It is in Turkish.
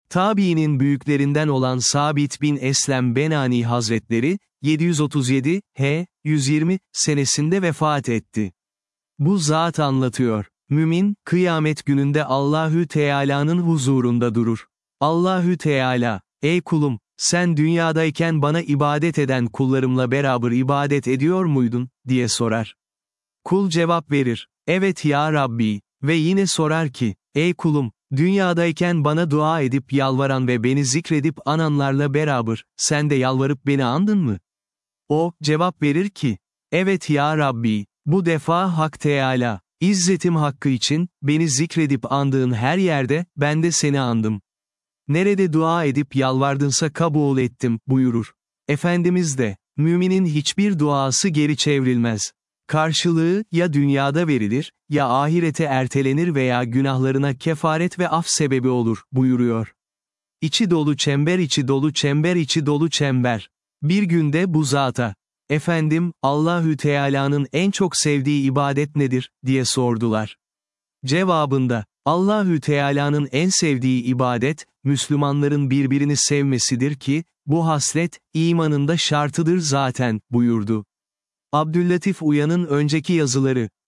Tabiinin büyüklerinden olan Sabit bin Eslem Benani Hazretleri, 737, 120 senesinde vefat etti. Bu zat anlatıyor. Mümin, kıyamet gününde Allahü Teala'nın huzurunda durur. Allahü Teala, ey kulum, sen dünyadayken bana ibadet eden kullarımla beraber ibadet ediyor muydun, diye sorar. Kul cevap verir, evet ya Rabbi, ve yine sorar ki, ey kulum, dünyadayken bana dua edip yalvaran ve beni zikredip ananlarla beraber, sen de yalvarıp beni andın mı? O, cevap verir ki, evet ya Rabbi, bu defa Hak Teala, İzzetim hakkı için, beni zikredip andığın her yerde, ben de seni andım. Nerede dua edip yalvardınsa kabul ettim, buyurur. Efendimiz de, müminin hiçbir duası geri çevrilmez. Karşılığı, ya dünyada verilir, ya ahirete ertelenir veya günahlarına kefaret ve af sebebi olur, buyuruyor. İçi dolu çember içi dolu çember içi dolu çember. Bir günde bu zata, efendim, Allahü Teala'nın en çok sevdiği ibadet nedir, diye sordular. Cevabında, Allahü Teala'nın en sevdiği ibadet, Müslümanların birbirini sevmesidir ki, bu haslet, imanın da şartıdır zaten, buyurdu. Abdüllatif Uyan'ın önceki yazıları.